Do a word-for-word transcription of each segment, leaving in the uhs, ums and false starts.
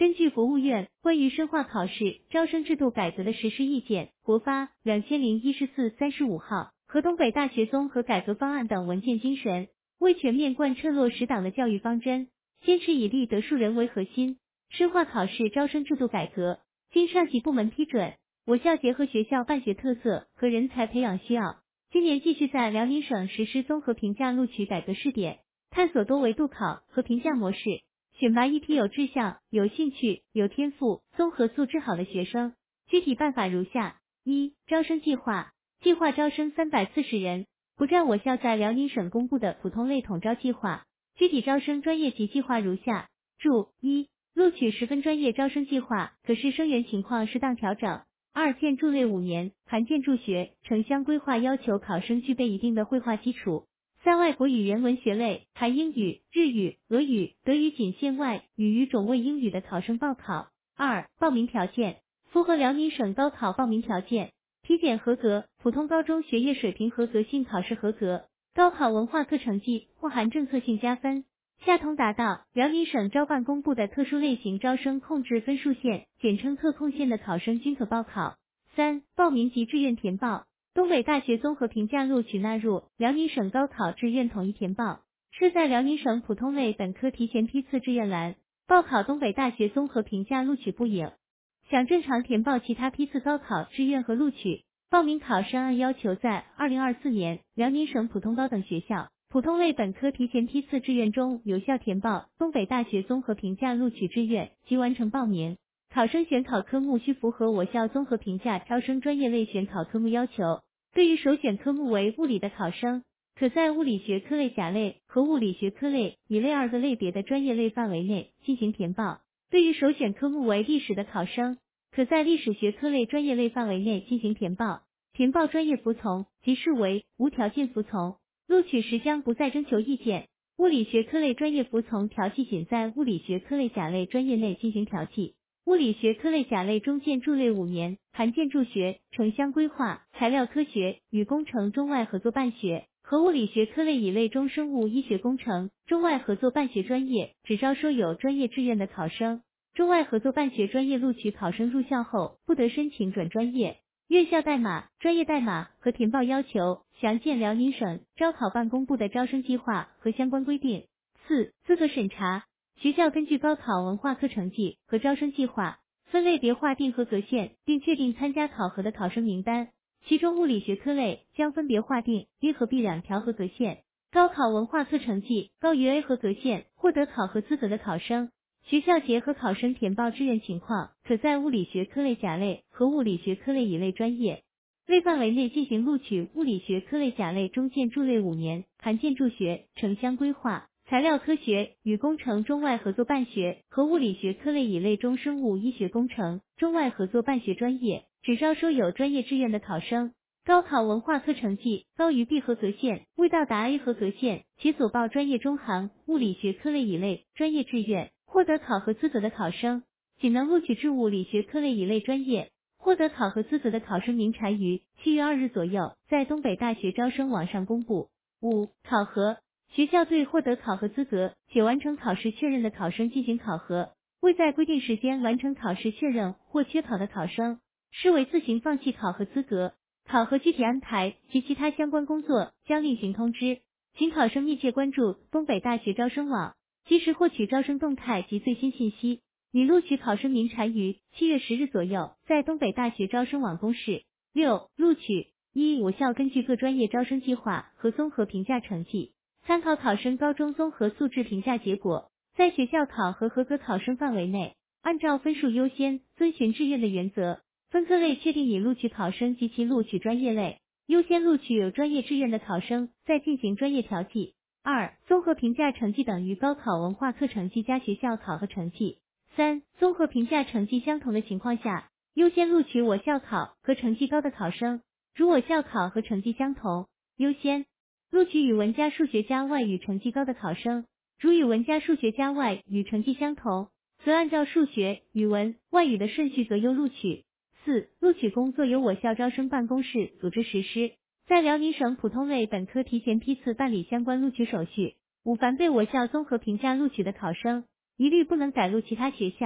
根据国务院关于深化考试招生制度改革的实施意见（国发两千零一十四三十五号）和东北大学综合改革方案等文件精神，为全面贯彻落实党的教育方针，坚持以立德树人为核心，深化考试招生制度改革，经上级部门批准，我校结合学校办学特色和人才培养需要，今年继续在辽宁省实施综合评价录取改革试点，探索多维度考和评价模式，选拔一批有志向、有兴趣、有天赋、综合素质好的学生。具体办法如下：一、招生计划，计划招生三百四十人，不占我校在辽宁省公布的普通类统招计划。具体招生专业及计划如下：注一、录取十分专业招生计划，可视生源情况适当调整。二、建筑类五年，含建筑学、城乡规划要求考生具备一定的绘画基础。三、外国语言文学类，含英语、日语、俄语、德语仅限外语语种为英语的考生报考。二、报名条件，符合辽宁省高考报名条件，体检合格，普通高中学业水平合格性考试合格，高考文化课成绩或含政策性加分。下同达到辽宁省招办公布的特殊类型招生控制分数线，简称特控线的考生均可报考。三、报名及志愿填报，东北大学综合评价录取纳入辽宁省高考志愿统一填报，设在辽宁省普通类本科提前批次志愿栏，报考东北大学综合评价录取不影想正常填报其他批次高考志愿和录取，报名考生按要求在二零二四年辽宁省普通高等学校普通类本科提前批次志愿中有效填报东北大学综合评价录取志愿及完成报名。考生选考科目需符合我校综合评价招生专业类选考科目要求。对于首选科目为物理的考生，可在物理学科类甲类和物理学科类乙类二个类别的专业类范围内进行填报。对于首选科目为历史的考生，可在历史学科类专业类范围内进行填报。填报专业服从即视为无条件服从。录取时将不再征求意见，物理学科类专业服从调剂仅在物理学科类甲类专业内进行调剂。物理学科类甲类中建筑类五年，含建筑学、城乡规划、材料科学与工程中外合作办学和物理学科类乙类中生物医学工程中外合作办学专业，只招收有专业志愿的考生。中外合作办学专业录取考生入校后，不得申请转专业。院校代码、专业代码和填报要求详见辽宁省招考办公布的招生计划和相关规定。四、资格审查，学校根据高考文化课成绩和招生计划，分类别划定合格线，并确定参加考核的考生名单。其中物理学科类将分别划定 A 和 B 两条合格线，高考文化课成绩高于 A 合格线获得考核资格的考生，学校结合考生填报志愿情况，可在物理学科类甲类和物理学科类乙类专业类范围内进行录取。物理学科类甲类中建筑类五年，含建筑学、城乡规划、材料科学与工程中外合作办学和物理学科类乙类中生物医学工程中外合作办学专业，只招收有专业志愿的考生。高考文化课成绩高于 B 合格线，未到达 A 合格线，其所报专业中含物理学科类乙类专业志愿获得考核资格的考生，仅能录取至物理学科类乙类专业。获得考核资格的考生名单于七月二日左右在东北大学招生网上公布。五、考核，学校对获得考核资格且完成考试确认的考生进行考核，未在规定时间完成考试确认或缺考的考生，视为自行放弃考核资格。考核具体安排及其他相关工作将另行通知，请考生密切关注东北大学招生网，及时获取招生动态及最新信息。拟录取考生名单于七月十日左右在东北大学招生网公示。六、录取。一、我校根据各专业招生计划和综合评价成绩，参考考生高中综合素质评价结果，在学校考核合格考生范围内，按照分数优先、遵循志愿的原则，分科类确定已录取考生及其录取专业类，优先录取有专业志愿的考生，再进行专业调剂。二、综合评价成绩等于高考文化课成绩加学校考核成绩。三、综合评价成绩相同的情况下，优先录取我校考和成绩高的考生，如我校考和成绩相同，优先录取语文加数学加外语成绩高的考生，如语文加数学加外语成绩相同，则按照数学、语文、外语的顺序择优录取。四、录取工作由我校招生办公室组织实施，在辽宁省普通类本科提前批次办理相关录取手续。五、凡被我校综合评价录取的考生，一律不能改录其他学校。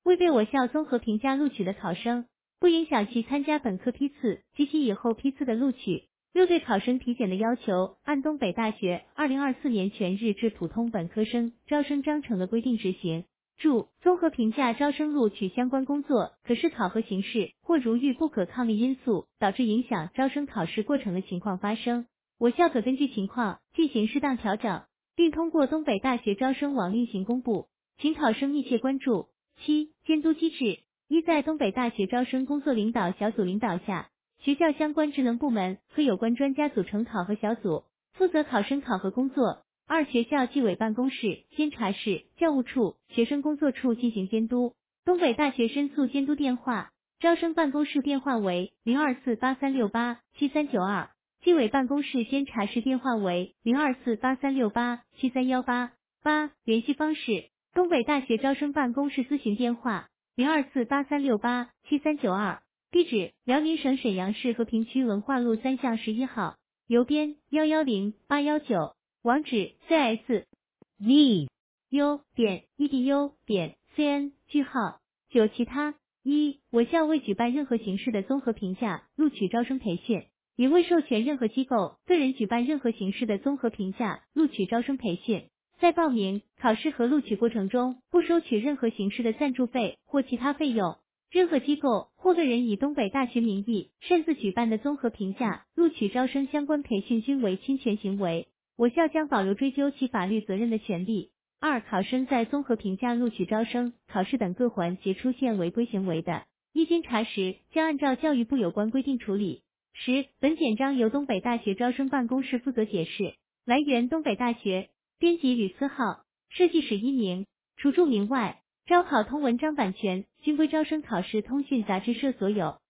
未被我校综合评价录取的考生，不影响其参加本科批次及其以后批次的录取。六对考生体检的要求，按东北大学二零二四年全日制普通本科生招生章程的规定执行。注：综合评价招生录取相关工作，可视考核形式或如遇不可抗力因素导致影响招生考试过程的情况发生，我校可根据情况进行适当调整，并通过东北大学招生网另行公布，请考生密切关注。七、监督机制。一、在东北大学招生工作领导小组领导下，学校相关职能部门和有关专家组成考核小组，负责考生考核工作。二、学校纪委办公室、监察室、教务处、学生工作处进行监督。东北大学申诉监督电话：招生办公室电话为零二四八三六八七三九二，纪委办公室监察室电话为零二四八三六八七三一八。八、联系方式：东北大学招生办公室咨询电话零二四八三六八七三九二，地址：辽宁省沈阳市和平区文化路三巷十一号，邮编幺幺零八幺九，网址 cs v u 点 edu 点 cn 句号。九、其他。一、我校未举办任何形式的综合评价录取招生培训，也未授权任何机构、个人举办任何形式的综合评价录取招生培训。在报名、考试和录取过程中，不收取任何形式的赞助费或其他费用。任何机构或个人以东北大学名义擅自举办的综合评价录取招生相关培训均为侵权行为，我校将保留追究其法律责任的权利。二、考生在综合评价录取招生、考试等各环节出现违规行为的，一经查实，将按照教育部有关规定处理。十、本简章由东北大学招生办公室负责解释。来源：东北大学，编辑吕思浩，设计史一名，除注明外，招考通文章版权均归招生考试通讯杂志社所有。